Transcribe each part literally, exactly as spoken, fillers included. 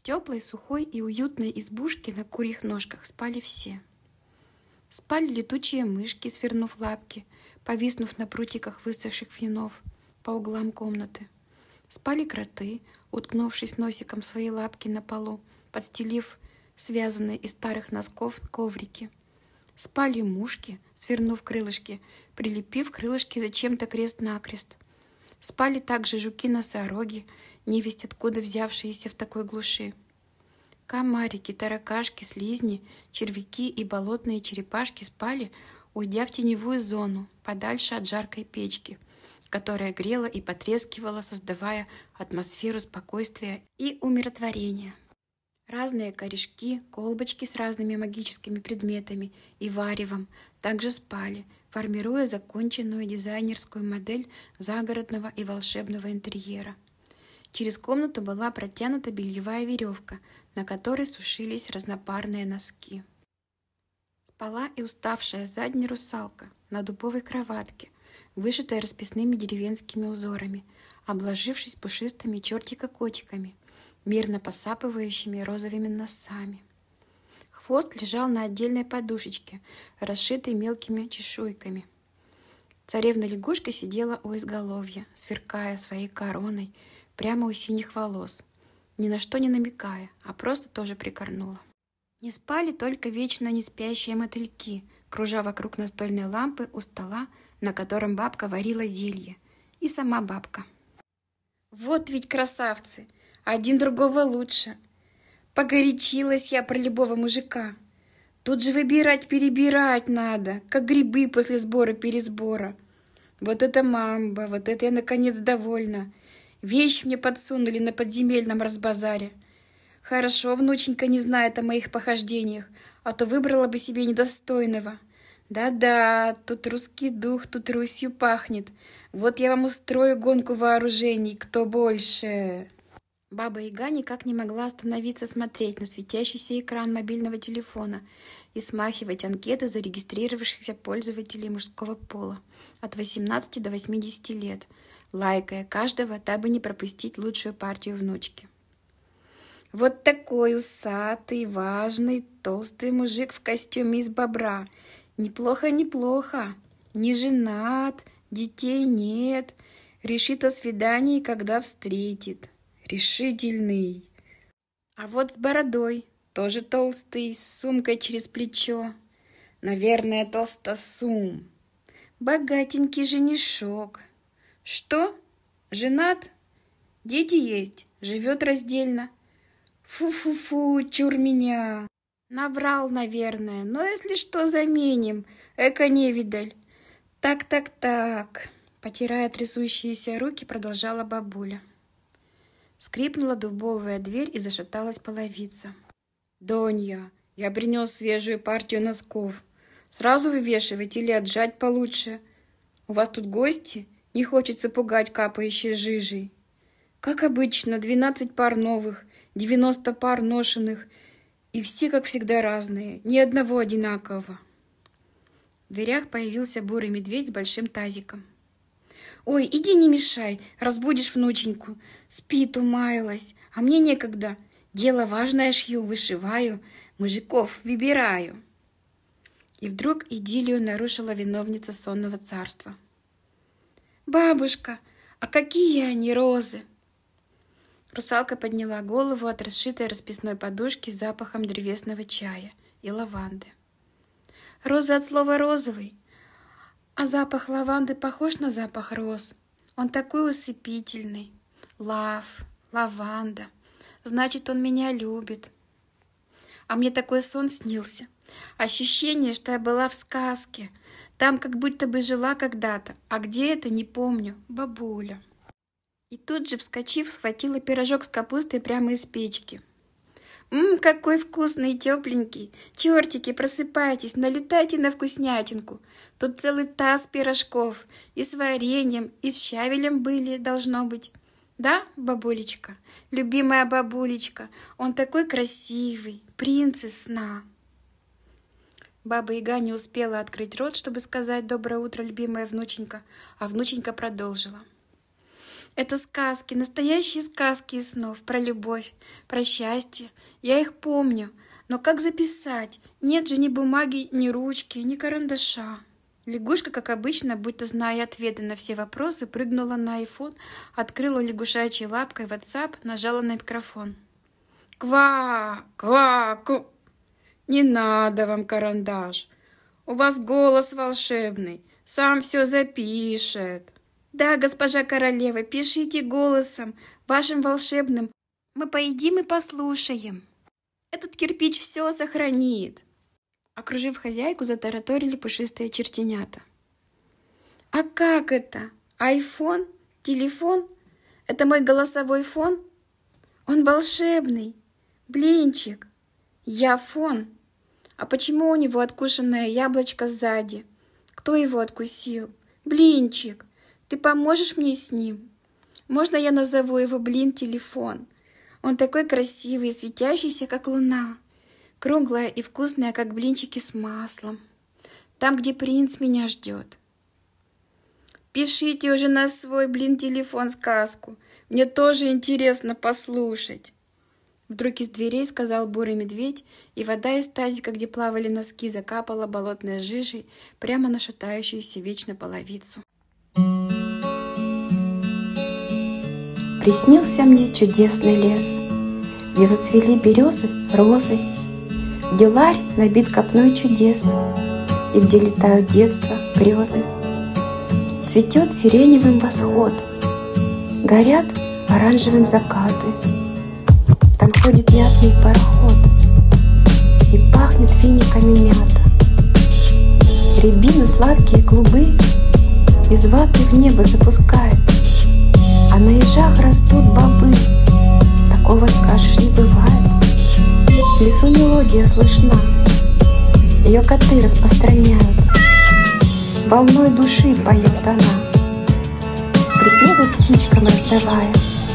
В теплой, сухой и уютной избушке на курьих ножках спали все. Спали летучие мышки, свернув лапки, повиснув на прутиках высохших вьюнов по углам комнаты. Спали кроты, уткнувшись носиком в свои лапки на полу, подстелив связанные из старых носков коврики. Спали мушки, свернув крылышки, прилепив крылышки зачем-то крест-накрест. Спали также жуки-носороги, невесть откуда взявшиеся в такой глуши. Комарики, таракашки, слизни, червяки и болотные черепашки спали, уйдя в теневую зону, подальше от жаркой печки, которая грела и потрескивала, создавая атмосферу спокойствия и умиротворения. Разные корешки, колбочки с разными магическими предметами и варевом также спали, формируя законченную дизайнерскую модель загородного и волшебного интерьера. Через комнату была протянута бельевая веревка, на которой сушились разнопарные носки. Спала и уставшая задняя русалка на дубовой кроватке, вышитой расписными деревенскими узорами, обложившись пушистыми чертика-котиками, мирно посапывающими розовыми носами. Хвост лежал на отдельной подушечке, расшитой мелкими чешуйками. Царевна-лягушка сидела у изголовья, сверкая своей короной прямо у синих волос, ни на что не намекая, а просто тоже прикорнула. Не спали только вечно не спящие мотыльки, кружа вокруг настольной лампы у стола, на котором бабка варила зелье, и сама бабка. Вот ведь красавцы! Один другого лучше. Погорячилась я про любого мужика. Тут же выбирать-перебирать надо, как грибы после сбора-пересбора. Вот это мамба, вот это я наконец довольна. Вещь мне подсунули на подземельном разбазаре. Хорошо, внученька не знает о моих похождениях, а то выбрала бы себе недостойного. Да-да, тут русский дух, тут Русью пахнет. Вот я вам устрою гонку вооружений, кто больше. Баба-яга никак не могла остановиться смотреть на светящийся экран мобильного телефона и смахивать анкеты зарегистрировавшихся пользователей мужского пола от восемнадцати до восьмидесяти лет, лайкая каждого, дабы не пропустить лучшую партию внучки. Вот такой усатый, важный, толстый мужик в костюме из бобра. Неплохо, неплохо. Не женат, детей нет. Решит о свидании, когда встретит. Решительный. А вот с бородой, тоже толстый, с сумкой через плечо. Наверное, толстосум. Богатенький женишок. Что? Женат? Дети есть, живет раздельно. Фу-фу-фу, чур меня. Наврал, наверное, но если что, заменим. Эко-невидаль. Так-так-так. Потирая трясущиеся руки, продолжала бабуля. Скрипнула дубовая дверь и зашаталась половица. «Донья, я принес свежую партию носков. Сразу вывешивать или отжать получше? У вас тут гости? Не хочется пугать капающей жижей. Как обычно, двенадцать пар новых, девяносто пар ношенных, и все, как всегда, разные, ни одного одинакового». В дверях появился бурый медведь с большим тазиком. «Ой, иди не мешай, разбудишь внученьку. Спит, умаялась, а мне некогда. Дело важное шью, вышиваю, мужиков выбираю». И вдруг идиллию нарушила виновница сонного царства. «Бабушка, а какие они розы?» Русалка подняла голову от расшитой расписной подушки с запахом древесного чая и лаванды. «Розы от слова «розовый». А запах лаванды похож на запах роз. Он такой усыпительный. Лав, лаванда. Значит, он меня любит. А мне такой сон снился. Ощущение, что я была в сказке. Там как будто бы жила когда-то. А где это, не помню. Бабуля». И тут же, вскочив, схватила пирожок с капустой прямо из печки. «Ммм, какой вкусный и тепленький! Чертики, просыпайтесь, налетайте на вкуснятинку! Тут целый таз пирожков, и с вареньем, и с щавелем были, должно быть. Да, бабулечка, любимая бабулечка, он такой красивый, принц из сна!» Баба-яга не успела открыть рот, чтобы сказать «доброе утро, любимая внученька», а внученька продолжила. Это сказки, настоящие сказки из снов про любовь, про счастье. Я их помню, но как записать? Нет же ни бумаги, ни ручки, ни карандаша. Лягушка, как обычно, будто зная ответы на все вопросы, прыгнула на айфон, открыла лягушачьей лапкой WhatsApp, нажала на микрофон. «Ква! Ква! Ку!» «Не надо вам карандаш. У вас голос волшебный, сам все запишет». «Да, госпожа королева, пишите голосом, вашим волшебным. Мы поедим и послушаем. Этот кирпич все сохранит». Окружив хозяйку, затараторили пушистые чертенята. «А как это? Айфон? Телефон? Это мой голосовой фон? Он волшебный. Блинчик. Я фон. А почему у него откушенное яблочко сзади? Кто его откусил? Блинчик. Ты поможешь мне с ним? Можно я назову его Блин-телефон? Он такой красивый и светящийся, как луна. Круглая и вкусная, как блинчики с маслом. Там, где принц меня ждет. Пишите уже на свой Блин-телефон сказку. Мне тоже интересно послушать. Вдруг из дверей сказал бурый медведь, и вода из тазика, где плавали носки, закапала болотной жижей прямо на шатающуюся вечно половицу. Приснился мне чудесный лес, где зацвели березы, розы, где ларь набит копной чудес, и где летают детства, грезы. Цветет сиреневым восход, горят оранжевым закаты. Там ходит мятный пароход, и пахнет финиками мята. Рябина сладкие клубы из ваты в небо запускает, а на ежах растут бобы. Такого, скажешь, не бывает. В лесу мелодия слышна, ее коты распространяют, волной души поет она, припевы птичкам раздавая.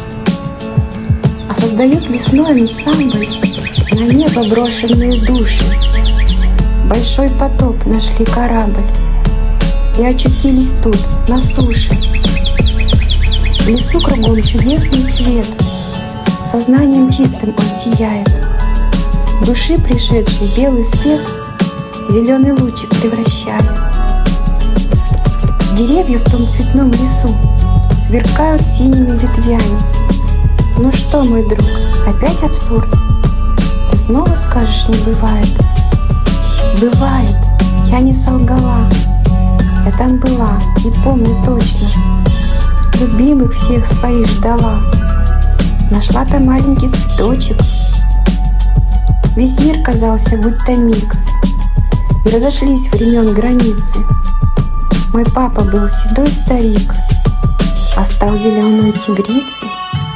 А создают лесной ансамбль на небо брошенные души. Большой потоп нашли корабль и очутились тут, на суше. В лесу кругом чудесный цвет, сознанием чистым он сияет. Души пришедший белый свет зеленый лучик превращает. Деревья в том цветном лесу сверкают синими ветвями. Ну что, мой друг, опять абсурд? Ты снова скажешь, не бывает? Бывает, я не солгала. Я там была и помню точно. Любимых всех своих ждала. Нашла там маленький цветочек. Весь мир казался будто миг, и разошлись времен границы. Мой папа был седой старик, а стал зеленой тигрицей.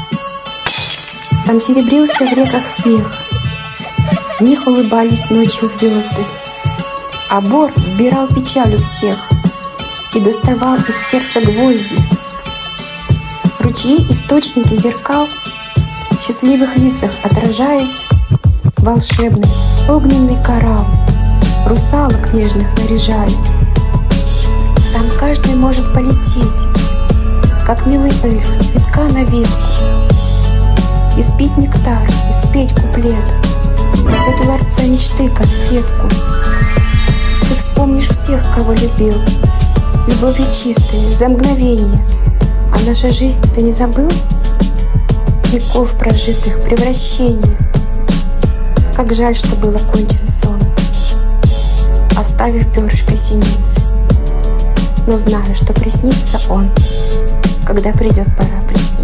Там серебрился в реках смех, в них улыбались ночью звезды, а бор вбирал печаль у всех и доставал из сердца гвозди. Ручьи, источники зеркал, в счастливых лицах отражаясь, волшебный огненный коралл русалок нежных наряжали. Там каждый может полететь, как милый эльф с цветка на ветку, и спить нектар, и спеть куплет, взять у ларца мечты конфетку. Ты вспомнишь всех, кого любил, любовью чистой, за мгновение. А наша жизнь ты не забыл? Веков прожитых превращения. Как жаль, что был окончен сон, оставив перышко синицы. Но знаю, что приснится он, когда придет пора присниться.